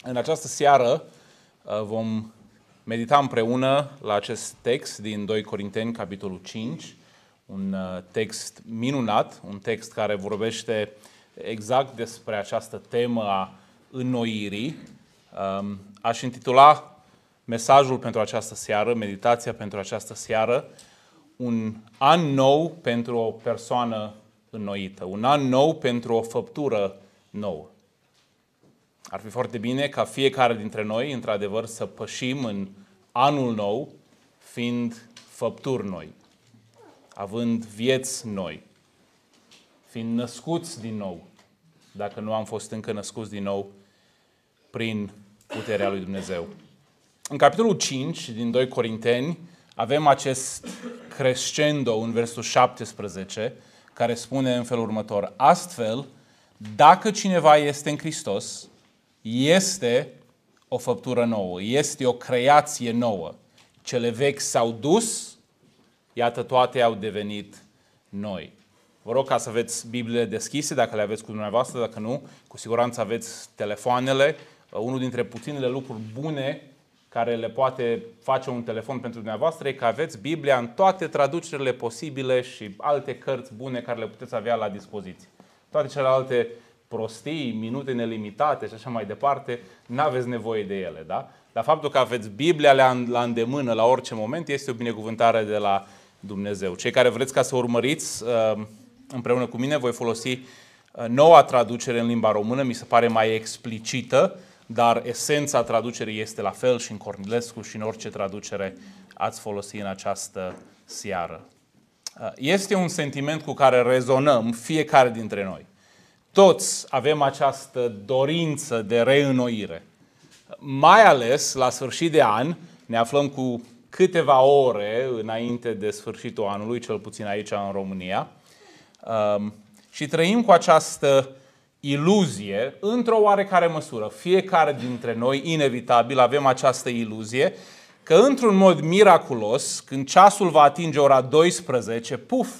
În această seară vom medita împreună la acest text din 2 Corinteni, capitolul 5, un text minunat, un text care vorbește exact despre această temă a înnoirii. Aș intitula mesajul pentru această seară, meditația pentru această seară, un an nou pentru o persoană înnoită, un an nou pentru o făptură nouă. Ar fi foarte bine ca fiecare dintre noi, într-adevăr, să pășim în anul nou, fiind făpturi noi, având vieți noi, fiind născuți din nou, dacă nu am fost încă născuți din nou prin puterea lui Dumnezeu. În capitolul 5 din 2 Corinteni avem acest crescendo în versul 17, care spune în felul următor: astfel, dacă cineva este în Hristos, este o făptură nouă, este o creație nouă. Cele vechi s-au dus, iată, toate au devenit noi. Vă rog ca să aveți Bibliile deschise, dacă le aveți cu dumneavoastră, dacă nu, cu siguranță aveți telefoanele. Unul dintre puținele lucruri bune care le poate face un telefon pentru dumneavoastră e că aveți Biblia în toate traducerile posibile și alte cărți bune care le puteți avea la dispoziție. Toate celelalte prostii, minute nelimitate și așa mai departe, n-aveți nevoie de ele, da? Dar faptul că aveți Biblia la îndemână la orice moment este o binecuvântare de la Dumnezeu. Cei care vreți ca să urmăriți împreună cu mine, voi folosi noua traducere în limba română, mi se pare mai explicită, dar esența traducerii este la fel și în Cornilescu și în orice traducere ați folosi în această seară. Este un sentiment cu care rezonăm fiecare dintre noi. Toți avem această dorință de reînnoire. Mai ales la sfârșit de an, ne aflăm cu câteva ore înainte de sfârșitul anului, cel puțin aici în România, și trăim cu această iluzie, într-o oarecare măsură. Fiecare dintre noi, inevitabil, avem această iluzie că, într-un mod miraculos, când ceasul va atinge ora 12, puf,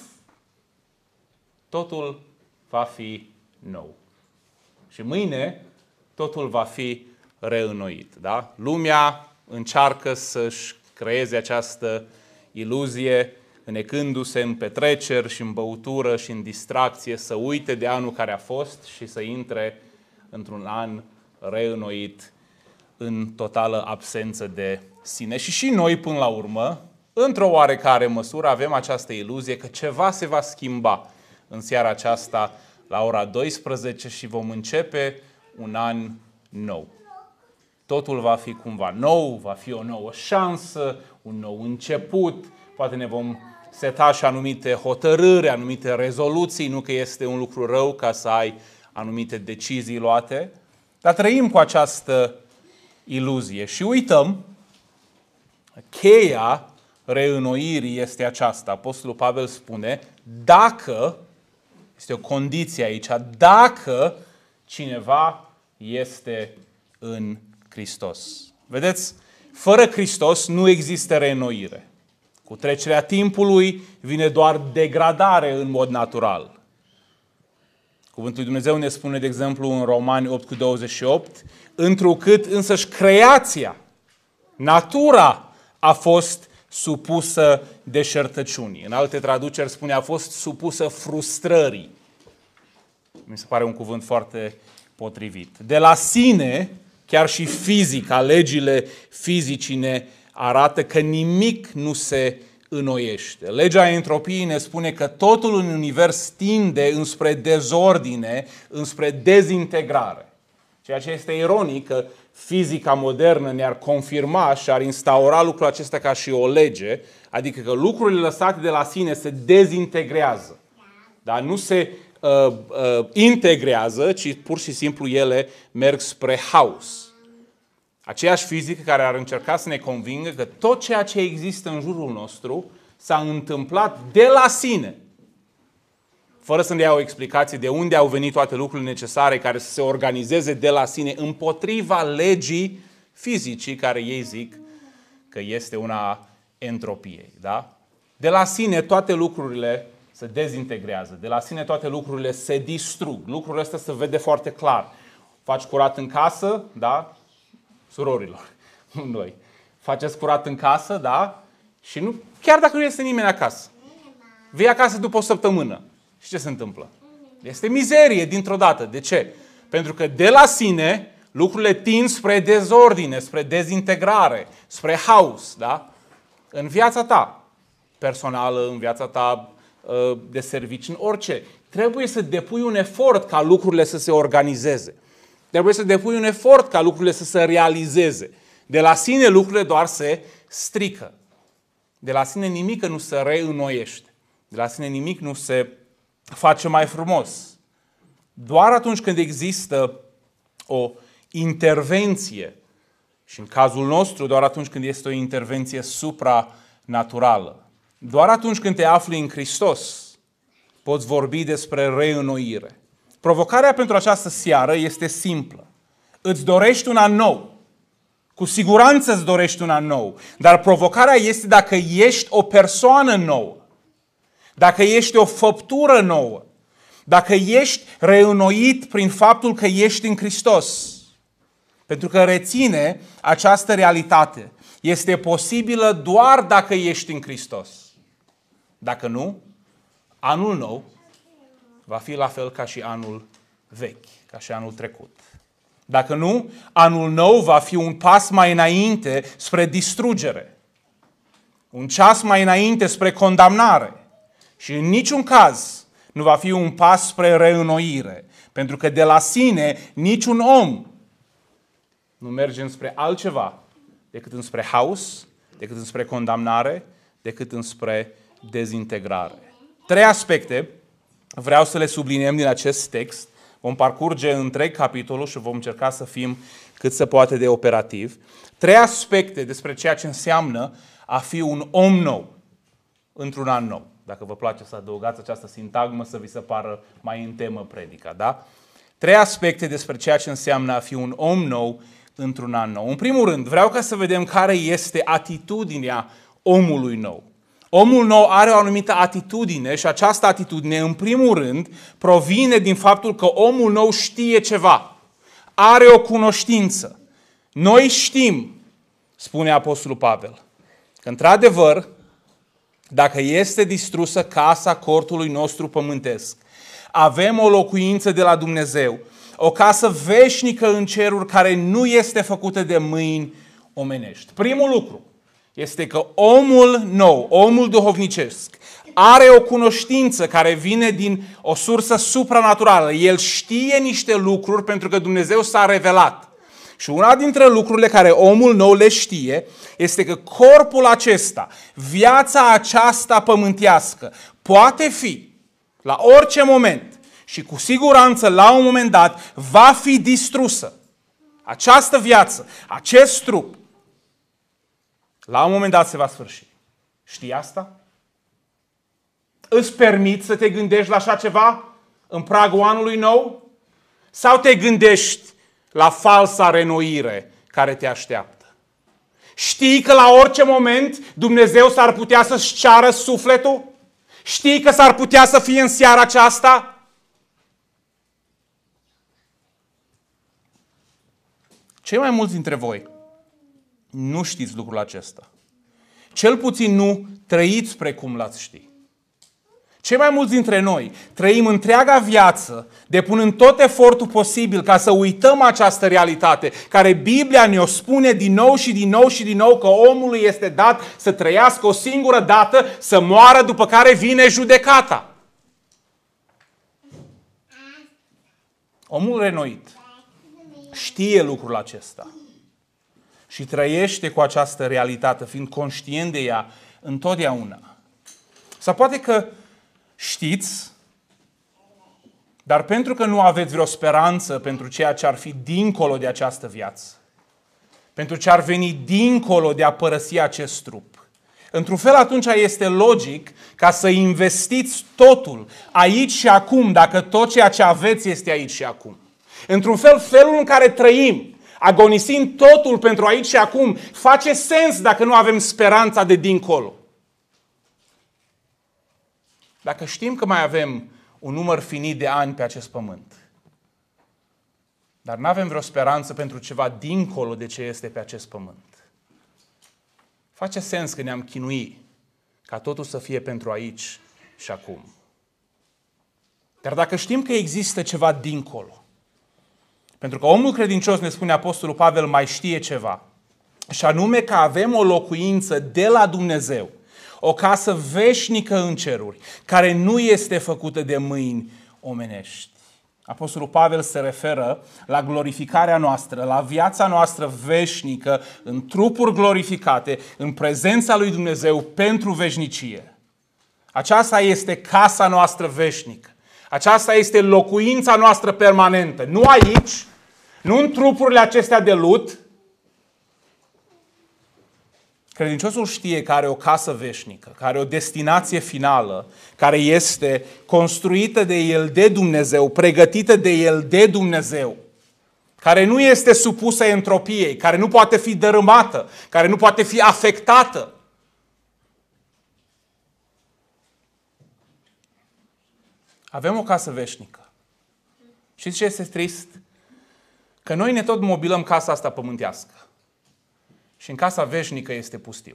totul va fi nou. Și mâine totul va fi reînnoit. Da? Lumea încearcă să-și creeze această iluzie, înecându-se în petreceri și în băutură și în distracție, să uite de anul care a fost și să intre într-un an reînnoit în totală absență de sine. Și noi, până la urmă, într-o oarecare măsură, avem această iluzie că ceva se va schimba în seara aceasta la ora 12 și vom începe un an nou. Totul va fi cumva nou, va fi o nouă șansă, un nou început, poate ne vom seta și anumite hotărâri, anumite rezoluții, nu că este un lucru rău ca să ai anumite decizii luate, dar trăim cu această iluzie și uităm, cheia reînnoirii este aceasta. Apostolul Pavel spune, dacă, este o condiție aici, dacă cineva este în Hristos. Vedeți, fără Hristos nu există reînnoire. Cu trecerea timpului vine doar degradare în mod natural. Cuvântul lui Dumnezeu ne spune, de exemplu, în Romani 8:28, întrucât însăși creația, natura a fost supusă deșertăciunii. În alte traduceri spune, a fost supusă frustrării. Mi se pare un cuvânt foarte potrivit. De la sine, chiar și fizica, legile fizicii ne arată că nimic nu se înnoiește. Legea entropiei ne spune că totul în univers tinde înspre dezordine, înspre dezintegrare. Ceea ce este ironic că fizica modernă ne-ar confirma și ar instaura lucrul acesta ca și o lege, adică că lucrurile lăsate de la sine se dezintegrează. Dar nu se integrează, ci pur și simplu ele merg spre haos. Aceeași fizică care ar încerca să ne convingă că tot ceea ce există în jurul nostru s-a întâmplat de la sine, fără să ne dea o explicație de unde au venit toate lucrurile necesare care să se organizeze de la sine împotriva legii fizicii care ei zic că este una entropiei. Da? De la sine toate lucrurile se dezintegrează, de la sine toate lucrurile se distrug. Lucrurile astea se vede foarte clar. Faci curat în casă, da? surorilor, nu noi. Faceți curat în casă, da? Și nu, chiar dacă nu este nimeni acasă. Vii acasă după o săptămână. Și ce se întâmplă? Este mizerie dintr-o dată. De ce? Pentru că de la sine lucrurile tind spre dezordine, spre dezintegrare, spre haos, da? În viața ta personală, în viața ta de servici, în orice. Trebuie să depui un efort ca lucrurile să se organizeze. Trebuie să depui un efort ca lucrurile să se realizeze. De la sine lucrurile doar se strică. De la sine nimic nu se reînnoiește. De la sine nimic nu se face mai frumos. Doar atunci când există o intervenție, și în cazul nostru doar atunci când este o intervenție supranaturală, doar atunci când te afli în Hristos, poți vorbi despre reînnoire. Provocarea pentru această seară este simplă. Îți dorești un an nou. Cu siguranță îți dorești un an nou. Dar provocarea este dacă ești o persoană nouă. Dacă ești o făptură nouă. Dacă ești reînnoit prin faptul că ești în Hristos. Pentru că reține această realitate. Este posibilă doar dacă ești în Hristos. Dacă nu, anul nou va fi la fel ca și anul vechi, ca și anul trecut. Dacă nu, anul nou va fi un pas mai înainte spre distrugere. Un ceas mai înainte spre condamnare. Și în niciun caz nu va fi un pas spre reînnoire. Pentru că de la sine niciun om nu merge înspre altceva decât înspre haos, decât înspre condamnare, decât înspre dezintegrare. 3 aspecte vreau să le subliniem din acest text. Vom parcurge întreg capitolul și vom încerca să fim cât se poate de operativ. 3 aspecte despre ceea ce înseamnă a fi un om nou într-un an nou. Dacă vă place să adăugați această sintagmă să vi se pară mai în temă predica, da? 3 aspecte despre ceea ce înseamnă a fi un om nou într-un an nou. În primul rând, vreau ca să vedem care este atitudinea omului nou. Omul nou are o anumită atitudine și această atitudine, în primul rând, provine din faptul că omul nou știe ceva. Are o cunoștință. Noi știm, spune Apostolul Pavel, că într-adevăr, dacă este distrusă casa cortului nostru pământesc, avem o locuință de la Dumnezeu, o casă veșnică în ceruri care nu este făcută de mâini omenești. Primul lucru este că omul nou, omul duhovnicesc, are o cunoștință care vine din o sursă supranaturală. El știe niște lucruri pentru că Dumnezeu s-a revelat. Și una dintre lucrurile care omul nou le știe este că corpul acesta, viața aceasta pământească, poate fi la orice moment și cu siguranță la un moment dat va fi distrusă. Această viață, acest trup, la un moment dat se va sfârși. Știi asta? Îți permiți să te gândești la așa ceva în pragul anului nou? Sau te gândești la falsa renoire care te așteaptă? Știi că la orice moment Dumnezeu s-ar putea să-și ceară sufletul? Știi că s-ar putea să fie în seara aceasta? Cei mai mulți dintre voi nu știți lucrul acesta. Cel puțin nu trăiți precum l-ați ști. Cei mai mulți dintre noi trăim întreaga viață depunând tot efortul posibil ca să uităm această realitate, care Biblia ne-o spune din nou și din nou și din nou că omului este dat să trăiască o singură dată, să moară, după care vine judecata. Omul renoit știe lucrul acesta și trăiește cu această realitate, fiind conștient de ea întotdeauna. Sau poate că știți, dar pentru că nu aveți vreo speranță pentru ceea ce ar fi dincolo de această viață, pentru ce ar veni dincolo de a părăsi acest trup, într-un fel atunci este logic ca să investiți totul aici și acum, dacă tot ceea ce aveți este aici și acum. Într-un fel, felul în care trăim, agonisind totul pentru aici și acum, face sens dacă nu avem speranța de dincolo. Dacă știm că mai avem un număr finit de ani pe acest pământ, Dar nu avem vreo speranță pentru ceva dincolo de ce este pe acest pământ. Face sens că ne-am chinuit ca totul să fie pentru aici și acum. Dar dacă știm că există ceva dincolo, pentru că omul credincios, ne spune Apostolul Pavel, mai știe ceva, și anume că avem o locuință de la Dumnezeu, o casă veșnică în ceruri, care nu este făcută de mâini omenești. Apostolul Pavel se referă la glorificarea noastră, la viața noastră veșnică, în trupuri glorificate, în prezența lui Dumnezeu pentru veșnicie. Aceasta este casa noastră veșnică. Aceasta este locuința noastră permanentă. Nu aici, nu în trupurile acestea de lut. Credinciosul știe că are o casă veșnică, că are o destinație finală, care este construită de el de Dumnezeu, pregătită de el de Dumnezeu, care nu este supusă entropiei, care nu poate fi dărâmată, care nu poate fi afectată. Avem o casă veșnică. Știți ce este trist? Că noi ne tot mobilăm casa asta pământească. Și în casa veșnică este pustiu.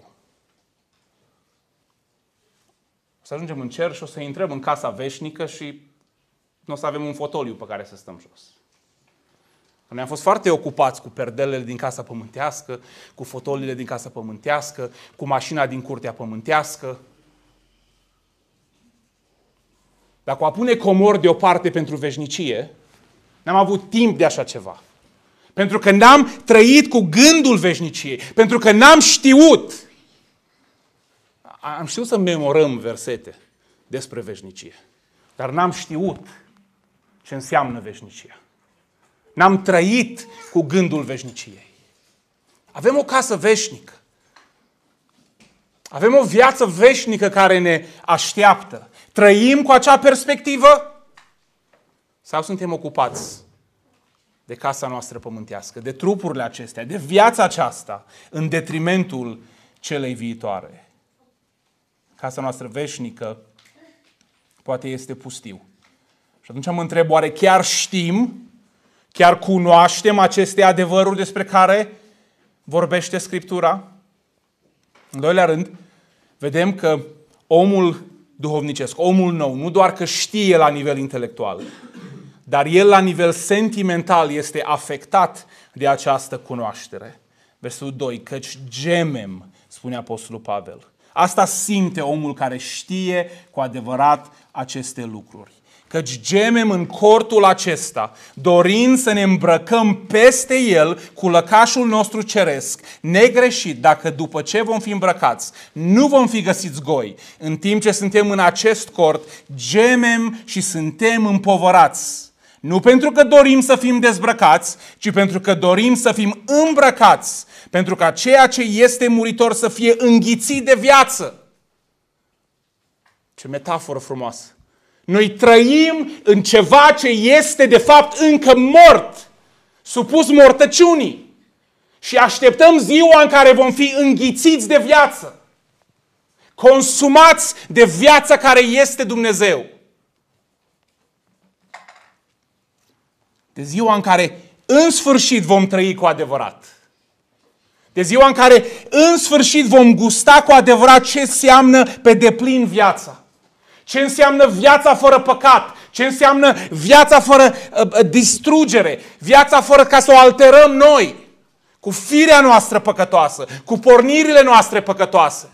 O să ajungem în cer și o să intrăm în casa veșnică și nu o să avem un fotoliu pe care să stăm jos. Noi am fost foarte ocupați cu perdelele din casa pământească, cu fotoliile din casa pământească, cu mașina din curtea pământească. Dacă a pune comori deoparte pentru veșnicie, n-am avut timp de așa ceva. Pentru că n-am trăit cu gândul veșniciei. Pentru că n-am știut. Am știut să memorăm versete despre veșnicie. Dar n-am știut ce înseamnă veșnicia. N-am trăit cu gândul veșniciei. Avem o casă veșnică. Avem o viață veșnică care ne așteaptă. Trăim cu acea perspectivă? Sau suntem ocupați de casa noastră pământească, de trupurile acestea, de viața aceasta, în detrimentul celei viitoare? Casa noastră veșnică poate este pustiu. Și atunci mă întreb, oare chiar știm, chiar cunoaștem aceste adevăruri despre care vorbește Scriptura? În doilea rând, vedem că omul duhovnicesc, omul nou, nu doar că știe la nivel intelectual, dar el la nivel sentimental este afectat de această cunoaștere. Versetul 2, căci gemem, spune Apostolul Pavel. Asta simte omul care știe cu adevărat aceste lucruri. Căci gemem în cortul acesta, dorind să ne îmbrăcăm peste el cu lăcașul nostru ceresc, negreșit, dacă după ce vom fi îmbrăcați, nu vom fi găsiți goi. În timp ce suntem în acest cort, gemem și suntem împovărați. Nu pentru că dorim să fim dezbrăcați, ci pentru că dorim să fim îmbrăcați, pentru ca ceea ce este muritor să fie înghițit de viață. Ce metaforă frumoasă! Noi trăim în ceva ce este de fapt încă mort, supus mortăciunii, și așteptăm ziua în care vom fi înghițiți de viață, consumați de viața care este Dumnezeu. De ziua în care în sfârșit vom trăi cu adevărat. De ziua în care în sfârșit vom gusta cu adevărat ce înseamnă pe deplin viața. Ce înseamnă viața fără păcat. Ce înseamnă viața fără distrugere. Viața fără ca să o alterăm noi. Cu firea noastră păcătoasă. Cu pornirile noastre păcătoase.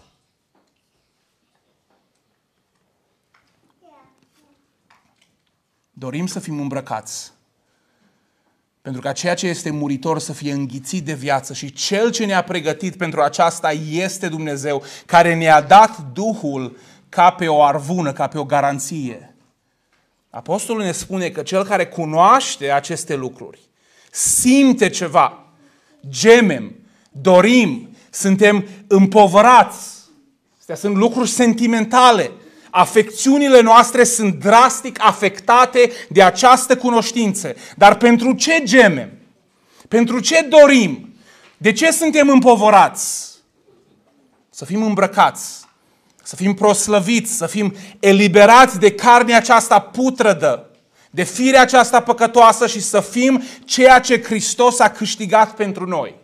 Dorim să fim îmbrăcați. Pentru ca ceea ce este muritor să fie înghițit de viață, și Cel ce ne-a pregătit pentru aceasta este Dumnezeu, care ne-a dat Duhul ca pe o arvună, ca pe o garanție. Apostolul ne spune că cel care cunoaște aceste lucruri simte ceva, gemem, dorim, suntem împovărați. Astea sunt lucruri sentimentale. Afecțiunile noastre sunt drastic afectate de această cunoștință. Dar pentru ce gemem? Pentru ce dorim? De ce suntem împovărați? Să fim îmbrăcați, să fim proslăviți, să fim eliberați de carnea aceasta putrădă, de firea aceasta păcătoasă și să fim ceea ce Hristos a câștigat pentru noi.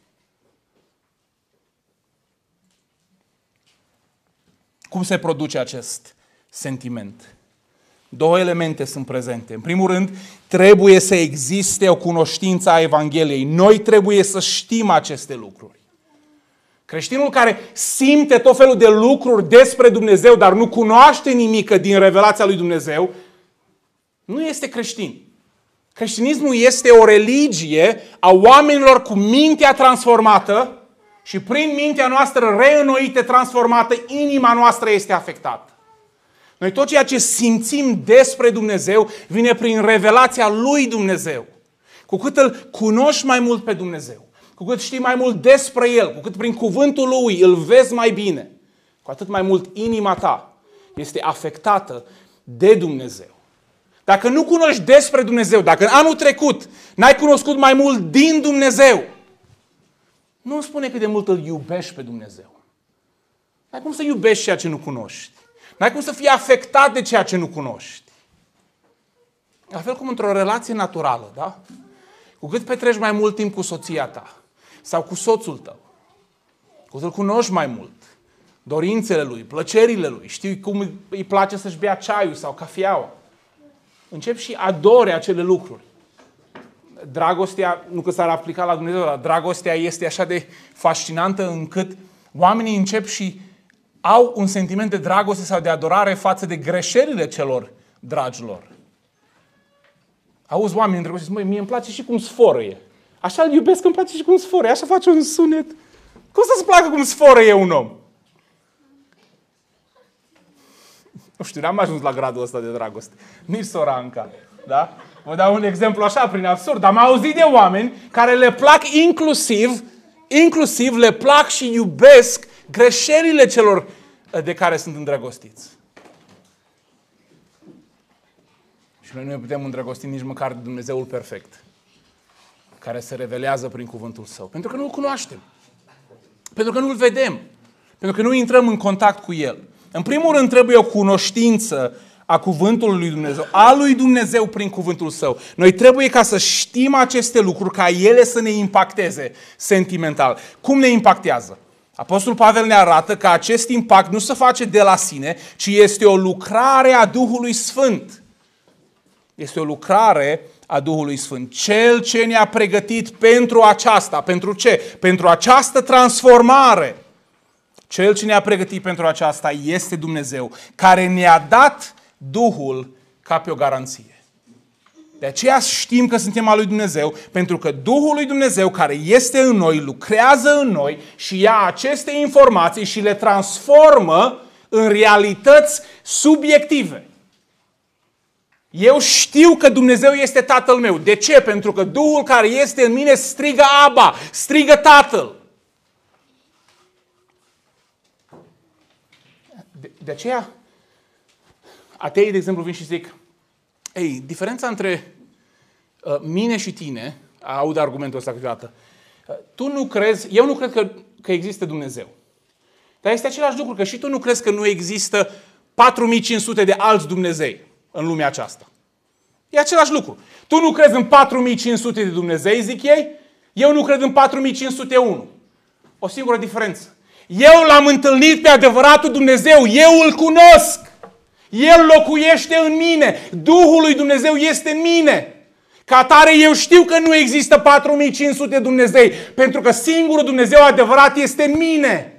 Cum se produce acest sentiment? Două elemente sunt prezente. În primul rând, trebuie să existe o cunoștință a Evangheliei. Noi trebuie să știm aceste lucruri. Creștinul care simte tot felul de lucruri despre Dumnezeu, dar nu cunoaște nimic din revelația lui Dumnezeu, nu este creștin. Creștinismul este o religie a oamenilor cu mintea transformată și prin mintea noastră reînnoită, transformată, inima noastră este afectată. Noi tot ceea ce simțim despre Dumnezeu vine prin revelația lui Dumnezeu. Cu cât îl cunoști mai mult pe Dumnezeu, cu cât știi mai mult despre El, cu cât prin cuvântul Lui îl vezi mai bine, cu atât mai mult inima ta este afectată de Dumnezeu. Dacă nu cunoști despre Dumnezeu, dacă în anul trecut n-ai cunoscut mai mult din Dumnezeu, nu îmi spune cât de mult îl iubești pe Dumnezeu. N-ai cum să iubești ceea ce nu cunoști. N-ai cum să fii afectat de ceea ce nu cunoști. La fel cum într-o relație naturală, da? Cu cât petreci mai mult timp cu soția ta sau cu soțul tău, cu cât îl cunoști mai mult, dorințele lui, plăcerile lui, știi cum îi place să-și bea ceaiul sau cafeaua, începi și adori acele lucruri. Dragostea, nu că s-ar aplica la Dumnezeu, dar dragostea este așa de fascinantă încât oamenii încep și au un sentiment de dragoste sau de adorare față de greșelile celor dragilor. Auzi oamenii îndrăgostiți, măi, mie îmi place și cum sforăie. Așa îl iubesc, îmi place și cum sforăie. Așa face un sunet. Cum să-ți placă cum sforăie un om? Nu știu, n-am ajuns la gradul ăsta de dragoste. Nici sora Anca. Da? Vă dau un exemplu așa, prin absurd. Am auzit de oameni care le plac inclusiv le plac și iubesc greșelile celor de care sunt îndrăgostiți. Și noi nu ne putem îndrăgosti nici măcar de Dumnezeul perfect, care se revelează prin cuvântul Său. Pentru că nu-L cunoaștem. Pentru că nu-L vedem. Pentru că nu intrăm în contact cu El. În primul rând trebuie o cunoștință a cuvântului lui Dumnezeu, a lui Dumnezeu prin cuvântul Său. Noi trebuie ca să știm aceste lucruri, ca ele să ne impacteze sentimental. Cum ne impactează? Apostolul Pavel ne arată că acest impact nu se face de la sine, ci este o lucrare a Duhului Sfânt. Este o lucrare a Duhului Sfânt. Cel ce ne-a pregătit pentru aceasta. Pentru ce? Pentru această transformare. Cel ce ne-a pregătit pentru aceasta este Dumnezeu, care ne-a dat Duhul ca pe o garanție. De aceea știm că suntem al lui Dumnezeu, pentru că Duhul lui Dumnezeu care este în noi, lucrează în noi și ia aceste informații și le transformă în realități subiective. Eu știu că Dumnezeu este Tatăl meu. De ce? Pentru că Duhul care este în mine strigă Abba, strigă Tatăl. De aceea, ateii, de exemplu, vin și zic, ei, diferența între mine și tine, aud argumentul ăsta câteodată, tu nu crezi, eu nu cred că există Dumnezeu. Dar este același lucru, că și tu nu crezi că nu există 4500 de alți Dumnezei în lumea aceasta. E același lucru. Tu nu crezi în 4500 de Dumnezei, zic ei, eu nu cred în 4501. O singură diferență. Eu l-am întâlnit pe adevăratul Dumnezeu, eu îl cunosc. El locuiește în mine. Duhul lui Dumnezeu este în mine. Ca atare eu știu că nu există 4500 de Dumnezei, pentru că singurul Dumnezeu adevărat este în mine.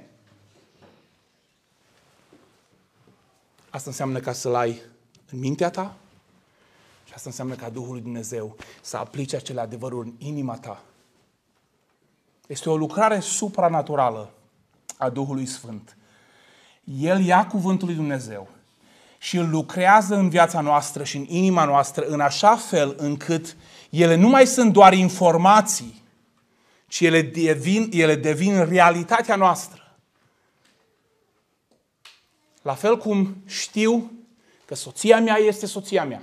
Asta înseamnă ca să-L ai în mintea ta și asta înseamnă ca Duhul lui Dumnezeu să aplice acele adevăruri în inima ta. Este o lucrare supranaturală a Duhului Sfânt. El ia cuvântul lui Dumnezeu și îl lucrează în viața noastră și în inima noastră în așa fel încât ele nu mai sunt doar informații, ci ele devin realitatea noastră. La fel cum știu că soția mea este soția mea.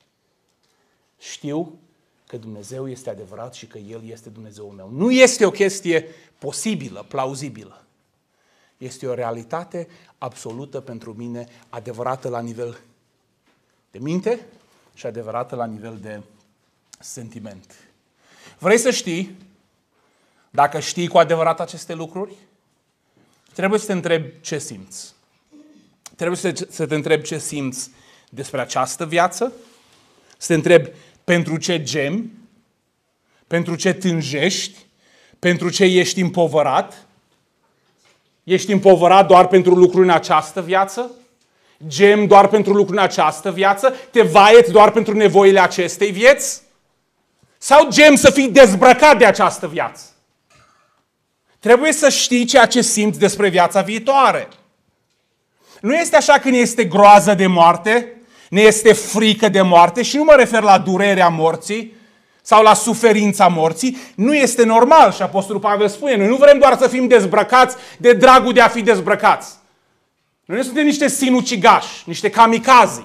Știu că Dumnezeu este adevărat și că El este Dumnezeul meu. Nu este o chestie posibilă, plauzibilă. Este o realitate absolută pentru mine, adevărată la nivel de minte, și adevărată la nivel de sentiment. Vrei să știi dacă știi cu adevărat aceste lucruri? Trebuie să te întrebi ce simți. Trebuie să te întrebi ce simți despre această viață, să te întrebi pentru ce gemi, pentru ce tânjești, pentru ce ești împovărat. Ești împovărat doar pentru lucruri în această viață? Gemi doar pentru lucruri în această viață? Te vaieți doar pentru nevoile acestei vieți? Sau gemi să fii dezbrăcat de această viață? Trebuie să știi ceea ce simți despre viața viitoare. Nu este așa că ne este groază de moarte, ne este frică de moarte și nu mă refer la durerea morții sau la suferința morții. Nu este normal și Apostolul Pavel spune, noi nu vrem doar să fim dezbrăcați de dragul de a fi dezbrăcați. Noi nu suntem niște sinucigași, niște kamikazi.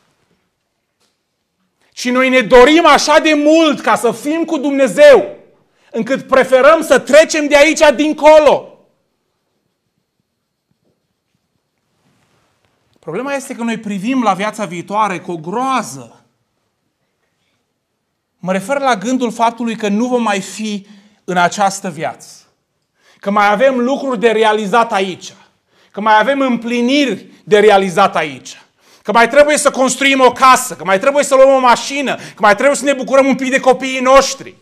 Și noi ne dorim așa de mult ca să fim cu Dumnezeu, încât preferăm să trecem de aici dincolo. Problema este că noi privim la viața viitoare cu o groază. Mă refer la gândul faptului că nu vom mai fi în această viață. Că mai avem lucruri de realizat aici. Că mai avem împliniri de realizat aici. Că mai trebuie să construim o casă. Că mai trebuie să luăm o mașină. Că mai trebuie să ne bucurăm un pic de copiii noștri.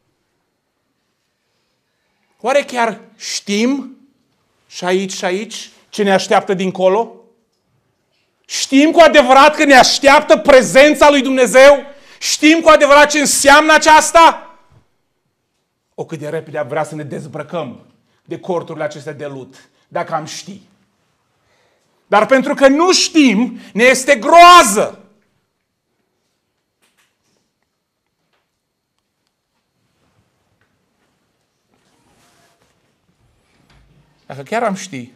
Oare chiar știm și aici ce ne așteaptă dincolo? Știm cu adevărat că ne așteaptă prezența lui Dumnezeu? Știm cu adevărat ce înseamnă aceasta? O, cât de repede vrea să ne dezbrăcăm de corturile acestea de lut, dacă am ști. Dar pentru că nu știm, ne este groază. Dacă chiar am ști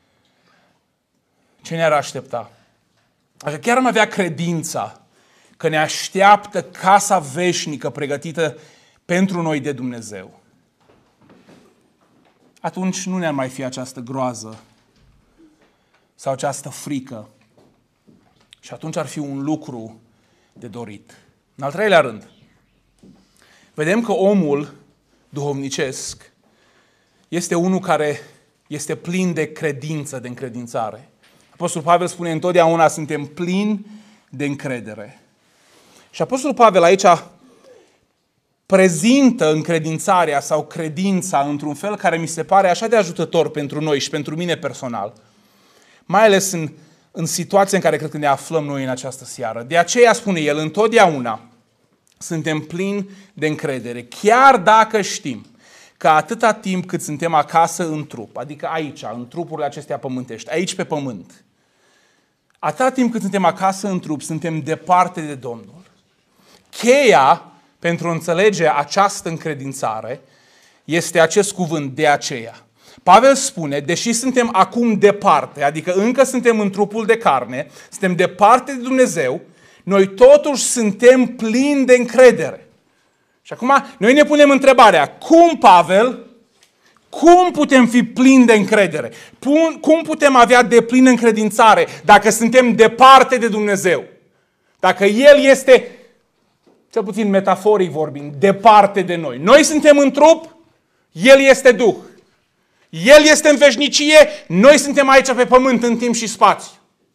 ce ne-ar aștepta, dacă chiar am avea credința că ne așteaptă casa veșnică pregătită pentru noi de Dumnezeu, atunci nu ne-ar mai fi această groază sau această frică. Și atunci ar fi un lucru de dorit. În al treilea rând, vedem că omul duhovnicesc este unul care este plin de credință, de încredințare. Apostolul Pavel spune întotdeauna suntem plini de încredere. Și Apostolul Pavel aici prezintă încredințarea sau credința într-un fel care mi se pare așa de ajutător pentru noi și pentru mine personal. Mai ales în situația în care cred că ne aflăm noi în această seară. De aceea spune el, întotdeauna suntem plini de încredere, chiar dacă știm că atâta timp cât suntem acasă în trup, adică aici, în trupurile acestea pământești, aici pe pământ, atâta timp cât suntem acasă în trup, suntem departe de Domnul. Cheia pentru a înțelege această încredințare este acest cuvânt, de aceea. Pavel spune, deși suntem acum departe, adică încă suntem în trupul de carne, suntem departe de Dumnezeu, noi totuși suntem plini de încredere. Și acum noi ne punem întrebarea, cum, Pavel, cum putem fi plini de încredere? Cum putem avea deplină încredințare dacă suntem departe de Dumnezeu? Dacă El este, cel puțin metaforic vorbind, departe de noi. Noi suntem în trup, El este Duh. El este în veșnicie, noi suntem aici pe pământ în timp și spațiu.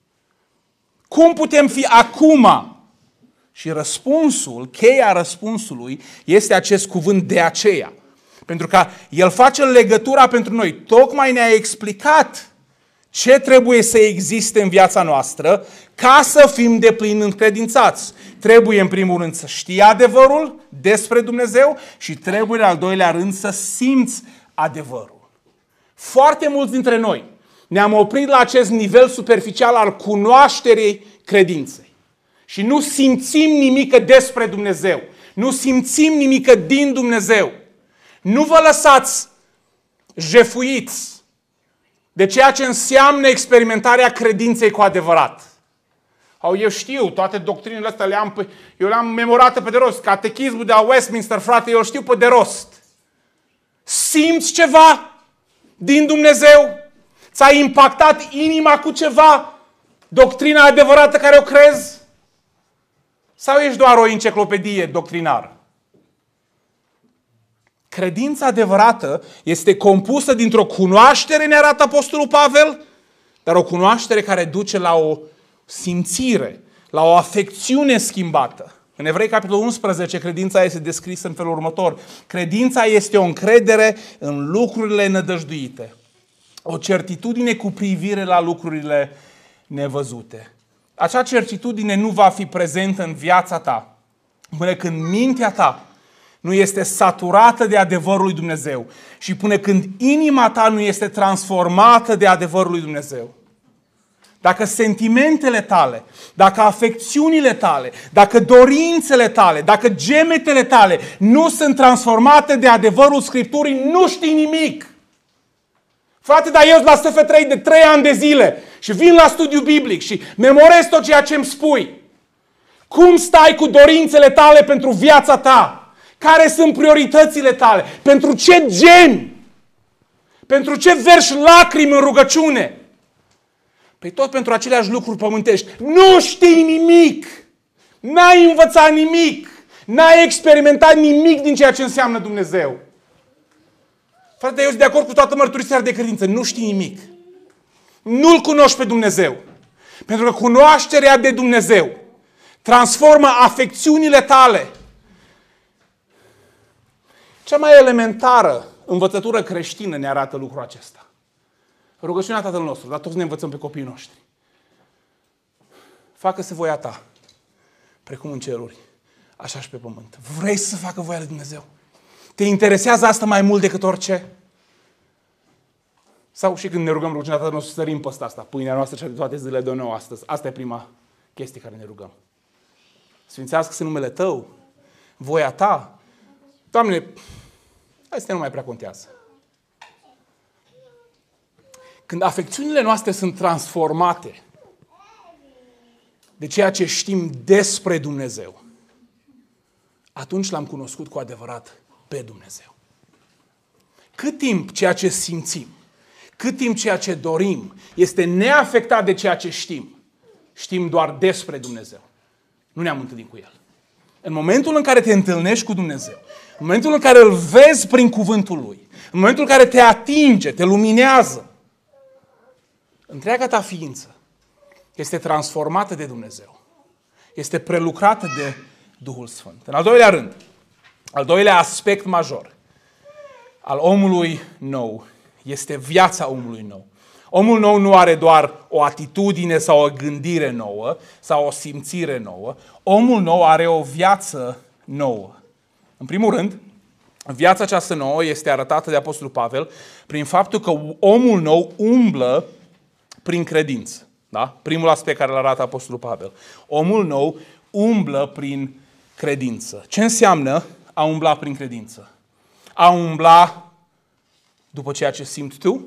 Cum putem fi acum? Și răspunsul, cheia răspunsului este acest cuvânt, de aceea. Pentru că El face legătura pentru noi. Tocmai ne-a explicat ce trebuie să existe în viața noastră ca să fim deplin încredințați. Trebuie în primul rând să știi adevărul despre Dumnezeu și trebuie în al doilea rând să simți adevărul. Foarte mulți dintre noi ne-am oprit la acest nivel superficial al cunoașterii credinței. Și nu simțim nimic despre Dumnezeu. Nu simțim nimic din Dumnezeu. Nu vă lăsați jefuiți de ceea ce înseamnă experimentarea credinței cu adevărat. Eu știu, toate doctrinele astea eu le-am memorate pe de rost. Catechismul de la Westminster, frate, eu știu pe de rost. Simți ceva din Dumnezeu? Ți-a impactat inima cu ceva? Doctrina adevărată care o crezi? Sau ești doar o enciclopedie doctrinară? Credința adevărată este compusă dintr-o cunoaștere, ne arată Apostolul Pavel, dar o cunoaștere care duce la o simțire, la o afecțiune schimbată. În Evrei, capitolul 11, credința este descrisă în felul următor. Credința este o încredere în lucrurile nădăjduite, o certitudine cu privire la lucrurile nevăzute. Acea certitudine nu va fi prezentă în viața ta până când mintea ta nu este saturată de adevărul lui Dumnezeu și până când inima ta nu este transformată de adevărul lui Dumnezeu. Dacă sentimentele tale, dacă afecțiunile tale, dacă dorințele tale, dacă gemetele tale nu sunt transformate de adevărul Scripturii, nu știi nimic. Frate, dar eu la SF3 de 3 ani de zile și vin la studiu biblic și memorez tot ceea ce îmi spui. Cum stai cu dorințele tale pentru viața ta? Care sunt prioritățile tale? Pentru ce geni? Pentru ce verși lacrimi în rugăciune? Păi tot pentru aceleași lucruri pământești. Nu știi nimic! N-ai învățat nimic! N-ai experimentat nimic din ceea ce înseamnă Dumnezeu. Frate, eu sunt de acord cu toată mărturisirea de credință. Nu știi nimic. Nu-L cunoști pe Dumnezeu. Pentru că cunoașterea de Dumnezeu transformă afecțiunile tale. Cea mai elementară învățătură creștină ne arată lucrul acesta. Rugăciunea Tatăl nostru, dar toți ne învățăm pe copiii noștri. Facă-se voia ta, precum în ceruri, așa și pe pământ. Vrei să facă voia lui Dumnezeu? Te interesează asta mai mult decât orice? Sau și când ne rugăm rugăciunea Tatăl nostru, sărim pe asta. Pâinea noastră și de toate zilele de nou astăzi. Asta e prima chestie care ne rugăm. Sfințească-se numele Tău, voia Ta. Doamne, astea nu mai prea contează. Când afecțiunile noastre sunt transformate de ceea ce știm despre Dumnezeu, atunci L-am cunoscut cu adevărat pe Dumnezeu. Cât timp ceea ce simțim, cât timp ceea ce dorim este neafectat de ceea ce știm doar despre Dumnezeu, nu ne-am întâlnit cu El. În momentul în care te întâlnești cu Dumnezeu, în momentul în care îl vezi prin cuvântul Lui, în momentul în care te atinge, te luminează, întreaga ta ființă este transformată de Dumnezeu. Este prelucrată de Duhul Sfânt. În al doilea rând, al doilea aspect major al omului nou este viața omului nou. Omul nou nu are doar o atitudine sau o gândire nouă sau o simțire nouă. Omul nou are o viață nouă. În primul rând, viața aceasta nouă este arătată de Apostolul Pavel prin faptul că omul nou umblă prin credință. Da? Primul aspect care îl arată Apostolul Pavel. Omul nou umblă prin credință. Ce înseamnă a umbla prin credință? A umbla după ceea ce simți tu?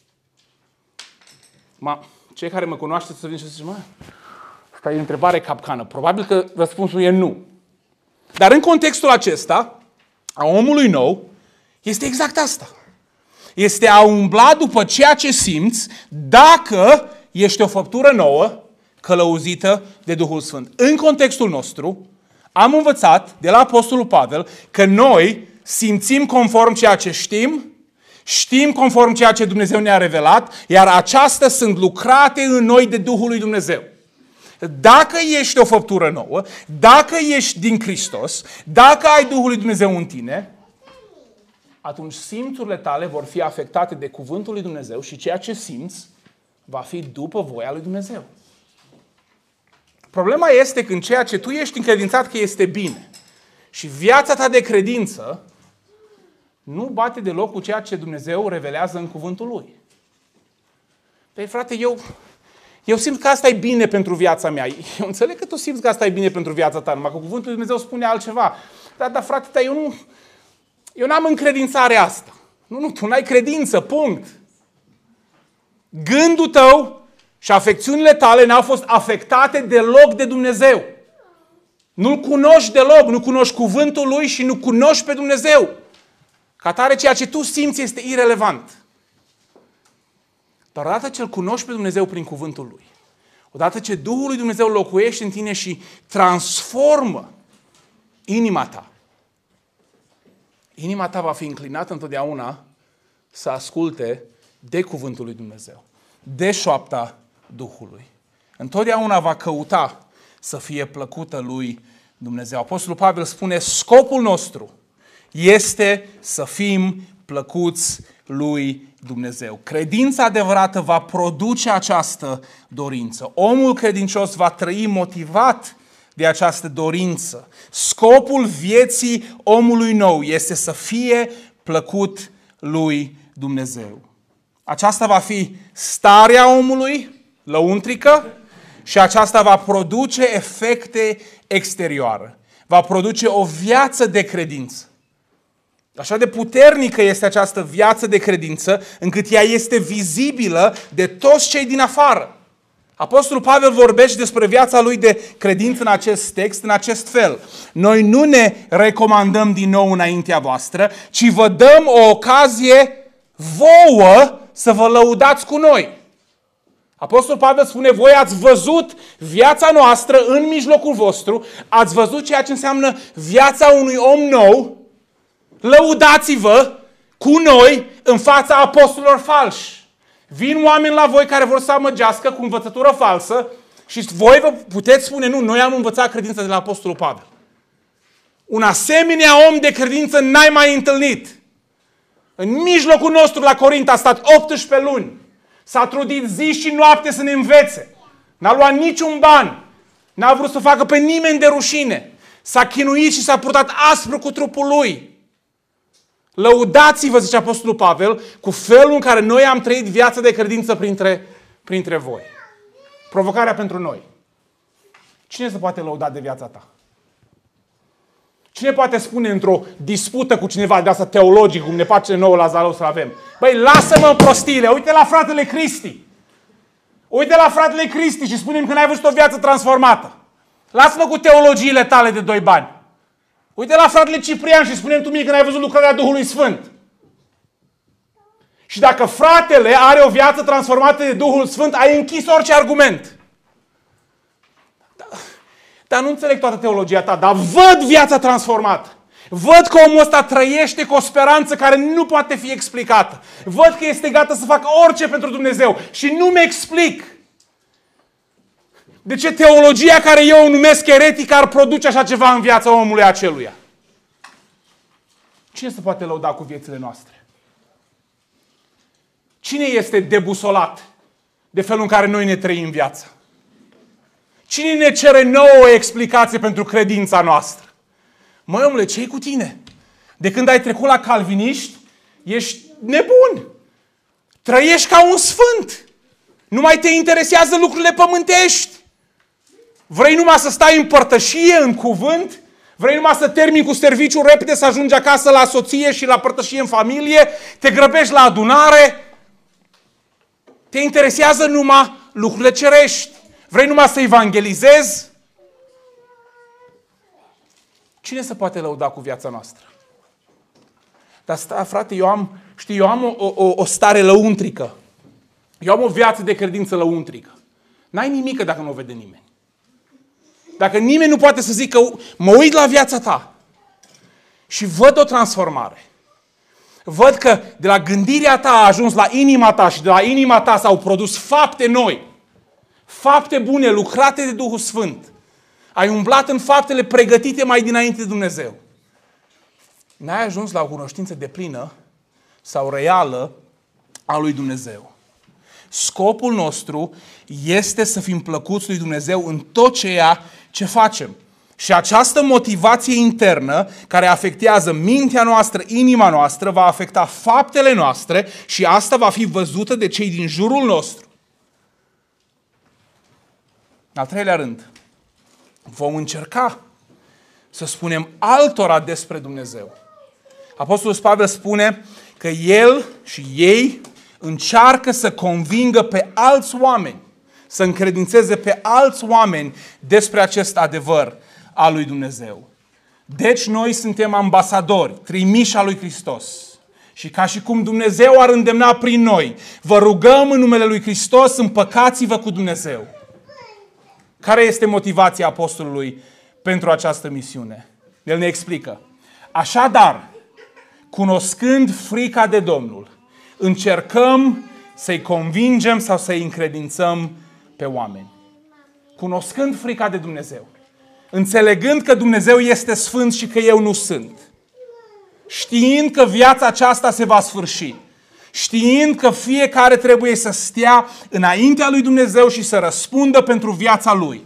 Cei care mă cunoaște să vin și să zic, asta e o întrebare capcană. Probabil că răspunsul e nu. Dar în contextul acesta, a omului nou, este exact asta. Este a umbla după ceea ce simți dacă ești o făptură nouă, călăuzită de Duhul Sfânt. În contextul nostru, am învățat de la Apostolul Pavel că noi simțim conform ceea ce știm conform ceea ce Dumnezeu ne-a revelat, iar acestea sunt lucrate în noi de Duhul lui Dumnezeu. Dacă ești o făptură nouă, dacă ești din Hristos, dacă ai Duhul lui Dumnezeu în tine, atunci simțurile tale vor fi afectate de cuvântul lui Dumnezeu și ceea ce simți va fi după voia lui Dumnezeu. Problema este când ceea ce tu ești încredințat că este bine și viața ta de credință nu bate deloc cu ceea ce Dumnezeu revelează în cuvântul Lui. Păi frate, eu simt că asta e bine pentru viața mea. Eu înțeleg că tu simți că asta e bine pentru viața ta, numai că cuvântul Lui Dumnezeu spune altceva. Dar frate, eu n-am încredințare asta. Nu, tu n-ai credință, punct. Gândul tău și afecțiunile tale n-au fost afectate deloc de Dumnezeu. Nu-L cunoști deloc, nu cunoști cuvântul Lui și nu cunoști pe Dumnezeu. Ca atare, ceea ce tu simți este irelevant. Dar odată ce îl cunoști pe Dumnezeu prin cuvântul Lui, Odată ce Duhul lui Dumnezeu locuiește în tine și transformă inima ta, inima ta va fi înclinată întotdeauna să asculte de cuvântul lui Dumnezeu, de șoapta Duhului. Întotdeauna va căuta să fie plăcută lui Dumnezeu. Apostolul Pavel spune, scopul nostru este să fim plăcuți lui Dumnezeu. Credința adevărată va produce această dorință. Omul credincios va trăi motivat de această dorință. Scopul vieții omului nou este să fie plăcut lui Dumnezeu. Aceasta va fi starea omului lăuntrică și aceasta va produce efecte exterioare. Va produce o viață de credință. Așa de puternică este această viață de credință, încât ea este vizibilă de toți cei din afară. Apostolul Pavel vorbește despre viața lui de credință în acest text, în acest fel. Noi nu ne recomandăm din nou înaintea voastră, ci vă dăm o ocazie vouă să vă lăudați cu noi. Apostolul Pavel spune, voi ați văzut viața noastră în mijlocul vostru, ați văzut ceea ce înseamnă viața unui om nou, lăudați-vă cu noi în fața apostolilor falși. Vin oameni la voi care vor să amăgească cu învățătură falsă și voi vă puteți spune, nu, noi am învățat credința de la apostolul Pavel. Un asemenea om de credință n-ai mai întâlnit. În mijlocul nostru la Corint a stat 18 luni. S-a trudit zi și noapte să ne învețe. N-a luat niciun ban. N-a vrut să facă pe nimeni de rușine. S-a chinuit și s-a purtat aspru cu trupul lui. Lăudați-vă, zice Apostolul Pavel, cu felul în care noi am trăit viața de credință printre voi. Provocarea pentru noi. Cine se poate lăuda de viața ta? Cine poate spune într-o dispută cu cineva de asta teologic, cum ne place nouă la Zalău să avem? Băi, lasă-mă în prostile, uite la fratele Cristi. Uite la fratele Cristi și spune-mi că n-ai văzut o viață transformată. Lasă-mă cu teologiile tale de 2 bani. Uite la fratele Ciprian și spune-mi tu mie că n-ai văzut lucrarea Duhului Sfânt. Și dacă fratele are o viață transformată de Duhul Sfânt, ai închis orice argument. Dar nu înțeleg toată teologia ta, dar văd viața transformată. Văd că omul ăsta trăiește cu o speranță care nu poate fi explicată. Văd că este gata să facă orice pentru Dumnezeu și nu-mi explic de ce teologia care eu o numesc eretică ar produce așa ceva în viața omului aceluia. Cine se poate lăuda cu viețile noastre? Cine este debusolat de felul în care noi ne trăim viața? Cine ne cere nouă o explicație pentru credința noastră? Măi, omule, ce-i cu tine? De când ai trecut la calviniști, ești nebun. Trăiești ca un sfânt. Nu mai te interesează lucrurile pământești. Vrei numai să stai în părtășie, în cuvânt? Vrei numai să termini cu serviciul repede, să ajungi acasă la soție și la părtășie în familie? Te grăbești la adunare? Te interesează numai lucrurile cerești? Vrei numai să evangelizezi? Cine se poate lăuda cu viața noastră? Dar frate, eu am o stare lăuntrică. Eu am o viață de credință lăuntrică. N-ai nimic dacă nu o vede nimeni. Dacă nimeni nu poate să zică, mă uit la viața ta și văd o transformare. Văd că de la gândirea ta a ajuns la inima ta și de la inima ta s-au produs fapte noi. Fapte bune, lucrate de Duhul Sfânt. Ai umblat în faptele pregătite mai dinainte de Dumnezeu. N-ai ajuns la o cunoștință deplină sau reală a lui Dumnezeu. Scopul nostru este să fim plăcuți lui Dumnezeu în tot ceea ce facem. Și această motivație internă care afectează mintea noastră, inima noastră, va afecta faptele noastre și asta va fi văzută de cei din jurul nostru. În al treilea rând, vom încerca să spunem altora despre Dumnezeu. Apostolul Pavel spune că el și ei încearcă să convingă pe alți oameni, să încredințeze pe alți oameni despre acest adevăr al lui Dumnezeu. Deci noi suntem ambasadori, trimiși al lui Hristos. Și ca și cum Dumnezeu ar îndemna prin noi, vă rugăm în numele lui Hristos, împăcați-vă cu Dumnezeu. Care este motivația apostolului pentru această misiune? El ne explică. Așadar, cunoscând frica de Domnul, încercăm să-i convingem sau să-i încredințăm pe oameni. Cunoscând frica de Dumnezeu, înțelegând că Dumnezeu este sfânt și că eu nu sunt, știind că viața aceasta se va sfârși, știind că fiecare trebuie să stea înaintea lui Dumnezeu și să răspundă pentru viața lui.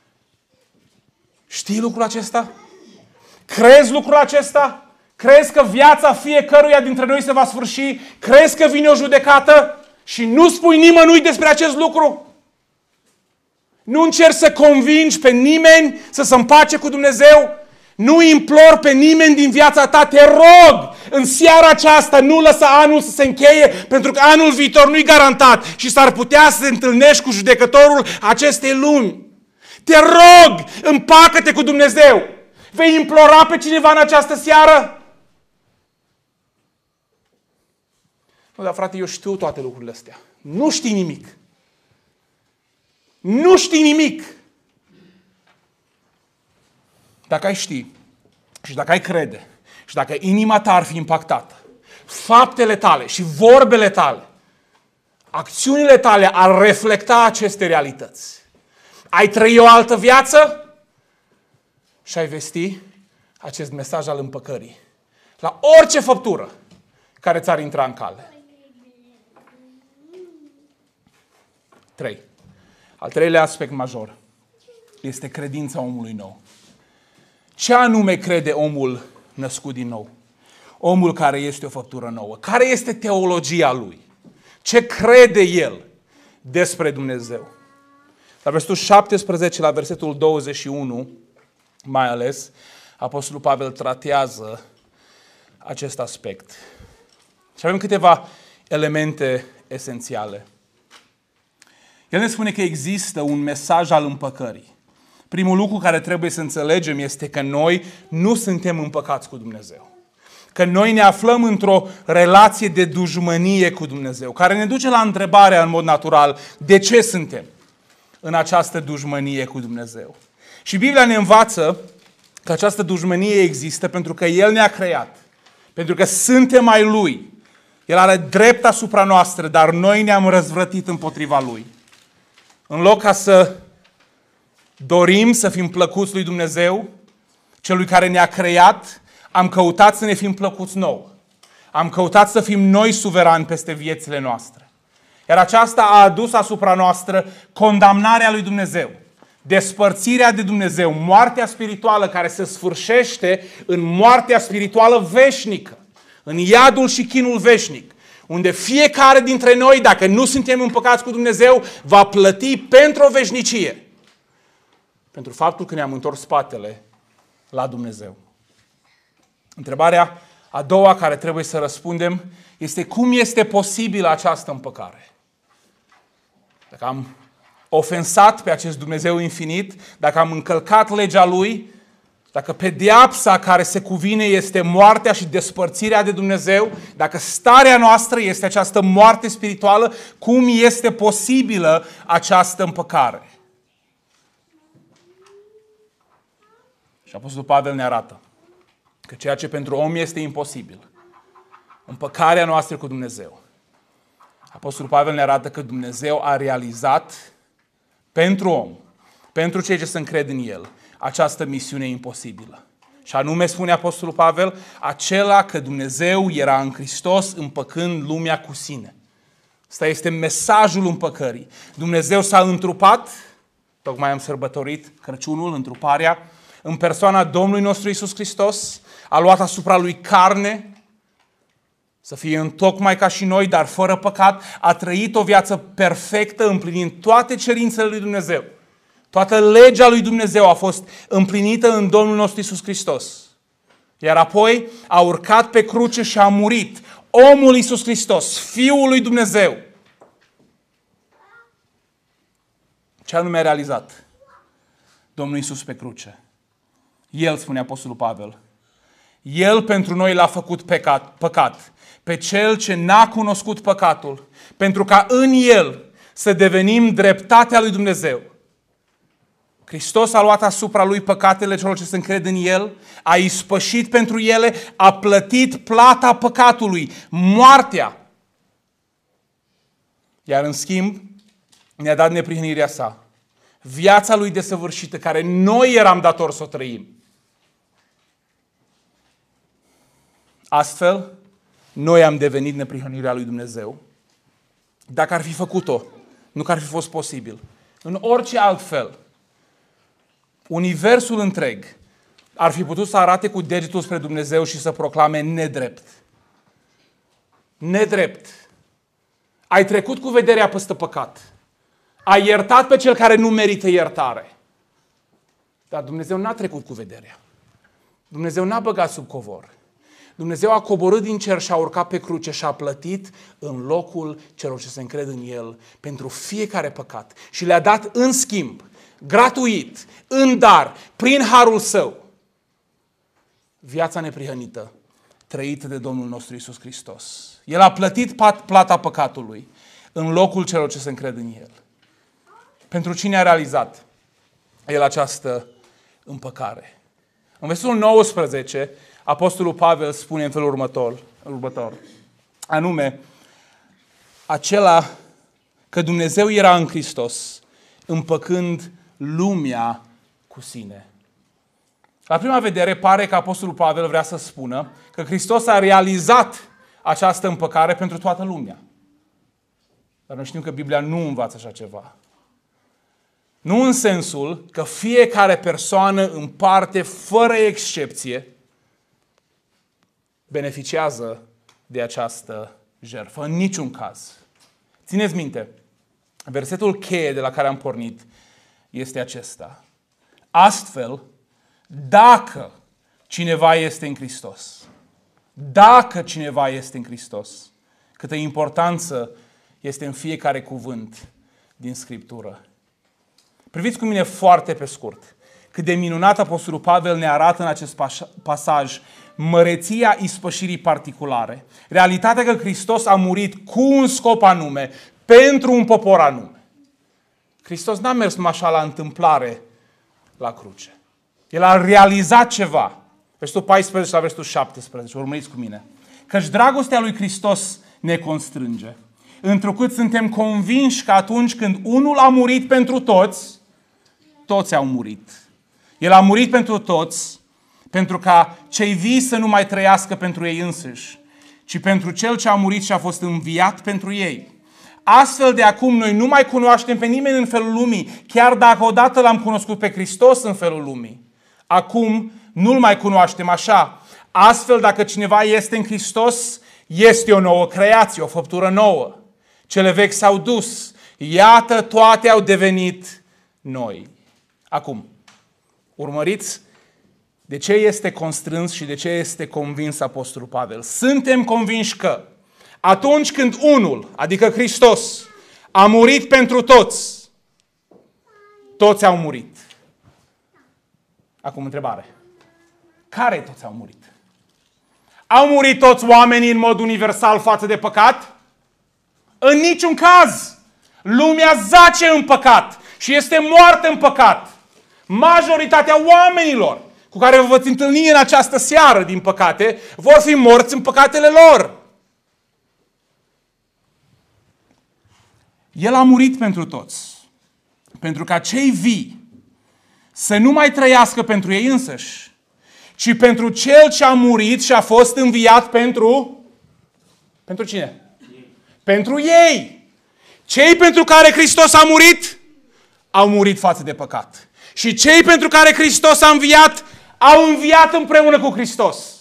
Știi lucrul acesta? Crezi lucrul acesta? Crezi că viața fiecăruia dintre noi se va sfârși? Crezi că vine o judecată? Și nu spui nimănui despre acest lucru? Nu încerci să convingi pe nimeni să se împace cu Dumnezeu? Nu implori pe nimeni din viața ta? Te rog, în seara aceasta nu lăsa anul să se încheie, pentru că anul viitor nu-i garantat și s-ar putea să te întâlnești cu judecătorul acestei lumi. Te rog, împacă-te cu Dumnezeu. Vei implora pe cineva în această seară? Nu, dar frate, eu știu toate lucrurile astea. Nu știi nimic. Nu știi nimic. Dacă ai ști și dacă ai crede și dacă inima ta ar fi impactată, faptele tale și vorbele tale, acțiunile tale ar reflecta aceste realități. Ai trăi o altă viață și ai vesti acest mesaj al împăcării la orice făptură care ți-ar intra în cale. 3. Al treilea aspect major este credința omului nou. Ce anume crede omul născut din nou? Omul care este o făptură nouă. Care este teologia lui? Ce crede el despre Dumnezeu? La versetul 17, la versetul 21, mai ales, Apostolul Pavel tratează acest aspect. Și avem câteva elemente esențiale. El ne spune că există un mesaj al împăcării. Primul lucru care trebuie să înțelegem este că noi nu suntem împăcați cu Dumnezeu. Că noi ne aflăm într-o relație de dușmănie cu Dumnezeu, care ne duce la întrebarea în mod natural, de ce suntem în această dușmănie cu Dumnezeu? Și Biblia ne învață că această dușmănie există pentru că El ne-a creat, pentru că suntem ai Lui. El are drept asupra noastră, dar noi ne-am răzvrătit împotriva Lui. În loc ca să dorim să fim plăcuți lui Dumnezeu, celui care ne-a creat, am căutat să ne fim plăcuți nouă. Am căutat să fim noi suverani peste viețile noastre. Iar aceasta a adus asupra noastră condamnarea lui Dumnezeu, despărțirea de Dumnezeu, moartea spirituală care se sfârșește în moartea spirituală veșnică, în iadul și chinul veșnic, unde fiecare dintre noi, dacă nu suntem împăcați cu Dumnezeu, va plăti pentru o veșnicie, pentru faptul că ne-am întors spatele la Dumnezeu. Întrebarea a doua care trebuie să răspundem este cum este posibilă această împăcare? Dacă am ofensat pe acest Dumnezeu infinit, dacă am încălcat legea Lui, dacă pedeapsa care se cuvine este moartea și despărțirea de Dumnezeu, dacă starea noastră este această moarte spirituală, cum este posibilă această împăcare? Și Apostolul Pavel ne arată că ceea ce pentru om este imposibil, împăcarea noastră cu Dumnezeu, Apostolul Pavel ne arată că Dumnezeu a realizat pentru om, pentru cei ce se încred în El, această misiune imposibilă. Și anume, spune Apostolul Pavel, acela că Dumnezeu era în Hristos împăcând lumea cu sine. Ăsta este mesajul împăcării. Dumnezeu s-a întrupat, tocmai am sărbătorit Crăciunul, întruparea, în persoana Domnului nostru Iisus Hristos, a luat asupra Lui carne, să fie întocmai ca și noi, dar fără păcat, a trăit o viață perfectă, împlinind toate cerințele lui Dumnezeu. Toată legea lui Dumnezeu a fost împlinită în Domnul nostru Iisus Hristos. Iar apoi a urcat pe cruce și a murit. Omul Iisus Hristos, Fiul lui Dumnezeu. Ce anume a realizat Domnul Iisus pe cruce? El, spune Apostolul Pavel, El pentru noi l-a făcut păcat, pe Cel ce n-a cunoscut păcatul, pentru ca în El să devenim dreptatea lui Dumnezeu. Hristos a luat asupra lui păcatele celor ce se încred în El, a ispășit pentru ele, a plătit plata păcatului, moartea. Iar în schimb, ne-a dat neprihănirea sa, viața lui desăvârșită, care noi eram datori să o trăim. Astfel, noi am devenit neprihănirea lui Dumnezeu. Dacă ar fi făcut-o, nu că ar fi fost posibil. În orice alt fel, universul întreg ar fi putut să arate cu degetul spre Dumnezeu și să proclame nedrept. Nedrept. Ai trecut cu vederea peste păcat. Ai iertat pe cel care nu merită iertare. Dar Dumnezeu n-a trecut cu vederea. Dumnezeu n-a băgat sub covor. Dumnezeu a coborât din cer și a urcat pe cruce și a plătit în locul celor ce se încred în El pentru fiecare păcat. Și le-a dat în schimb, gratuit, în dar, prin harul Său, viața neprihănită trăită de Domnul nostru Iisus Hristos. El a plătit plata păcatului în locul celor ce se încred în El. Pentru cine a realizat El această împăcare? În versetul 19, Apostolul Pavel spune în felul următor, anume, acela că Dumnezeu era în Hristos, împăcând lumea cu sine. La prima vedere pare că Apostolul Pavel vrea să spună că Hristos a realizat această împăcare pentru toată lumea. Dar noi știm că Biblia nu învață așa ceva. Nu în sensul că fiecare persoană în parte, fără excepție, beneficiază de această jertfă. În niciun caz. Țineți minte, versetul cheie de la care am pornit este acesta. Astfel, dacă cineva este în Hristos, câtă importanță este în fiecare cuvânt din Scriptură. Priviți cu mine foarte pe scurt cât de minunat Apostolul Pavel ne arată în acest pasaj măreția ispășirii particulare. Realitatea că Hristos a murit cu un scop anume, pentru un popor anume. Hristos n-a mers numai așa la întâmplare la cruce. El a realizat ceva. Versetul 14 la versetul 17. Urmăriți cu mine. Căci dragostea lui Hristos ne constrânge, întrucât suntem convinși că atunci când unul a murit pentru toți, toți au murit. El a murit pentru toți, pentru ca cei vii să nu mai trăiască pentru ei înșiși, ci pentru Cel ce a murit și a fost înviat pentru ei. Astfel de acum noi nu mai cunoaștem pe nimeni în felul lumii, chiar dacă odată l-am cunoscut pe Hristos în felul lumii. Acum nu-L mai cunoaștem așa. Astfel, dacă cineva este în Hristos, este o nouă creație, o făptură nouă. Cele vechi s-au dus. Iată, toate au devenit noi. Acum, urmăriți de ce este constrâns și de ce este convins Apostolul Pavel. Suntem convinși că atunci când unul, adică Hristos, a murit pentru toți, toți au murit. Acum întrebare. Care toți au murit? Au murit toți oamenii în mod universal față de păcat? În niciun caz. Lumea zace în păcat și este moartă în păcat. Majoritatea oamenilor cu care vă veți întâlni în această seară, din păcate, vor fi morți în păcatele lor. El a murit pentru toți, pentru ca cei vii să nu mai trăiască pentru ei însăși, ci pentru Cel ce a murit și a fost înviat pentru... Pentru cine? Pentru ei. Cei pentru care Hristos a murit, au murit față de păcat. Și cei pentru care Hristos a înviat, au înviat împreună cu Hristos.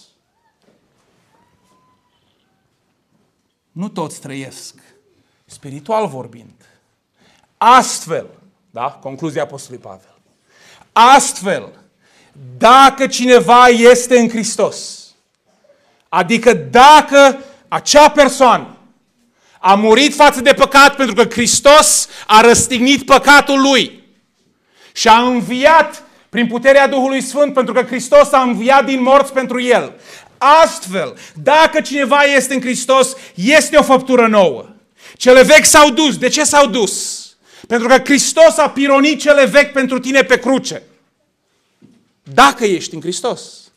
Nu toți trăiesc, spiritual vorbind. Astfel, da? Concluzia Apostolului Pavel. Astfel, dacă cineva este în Hristos, adică dacă acea persoană a murit față de păcat pentru că Hristos a răstignit păcatul lui și a înviat prin puterea Duhului Sfânt pentru că Hristos a înviat din morți pentru el. Astfel, dacă cineva este în Hristos, este o făptură nouă. Cele vechi s-au dus. De ce s-au dus? Pentru că Hristos a pironit cele vechi pentru tine pe cruce. Dacă ești în Hristos.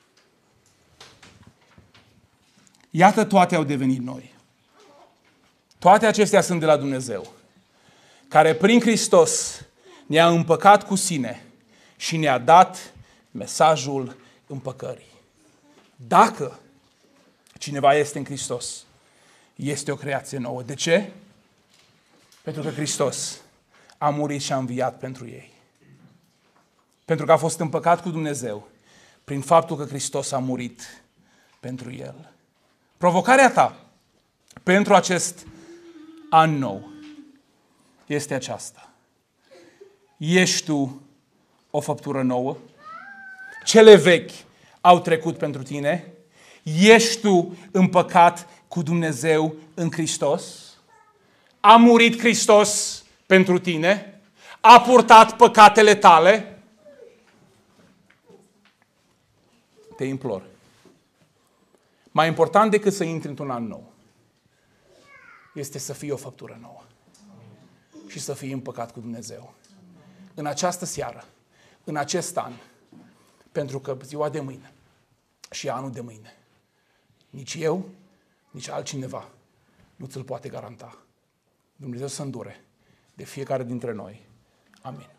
Iată, toate au devenit noi. Toate acestea sunt de la Dumnezeu, care prin Hristos ne-a împăcat cu sine și ne-a dat mesajul împăcării. Dacă cineva este în Hristos, este o creație nouă. De ce? Pentru că Hristos a murit și a înviat pentru ei. Pentru că a fost împăcat cu Dumnezeu prin faptul că Hristos a murit pentru el. Provocarea ta pentru acest an nou este aceasta. Ești tu o făptură nouă? Cele vechi au trecut pentru tine? Ești tu împăcat cu Dumnezeu în Hristos? A murit Hristos pentru tine? A purtat păcatele tale? Te implor. Mai important decât să intri într-un an nou este să fii o făptură nouă și să fii împăcat cu Dumnezeu. În această seară, în acest an, pentru că ziua de mâine și anul de mâine, nici eu, nici altcineva nu ți-l poate garanta. Dumnezeu să îndure de fiecare dintre noi. Amin.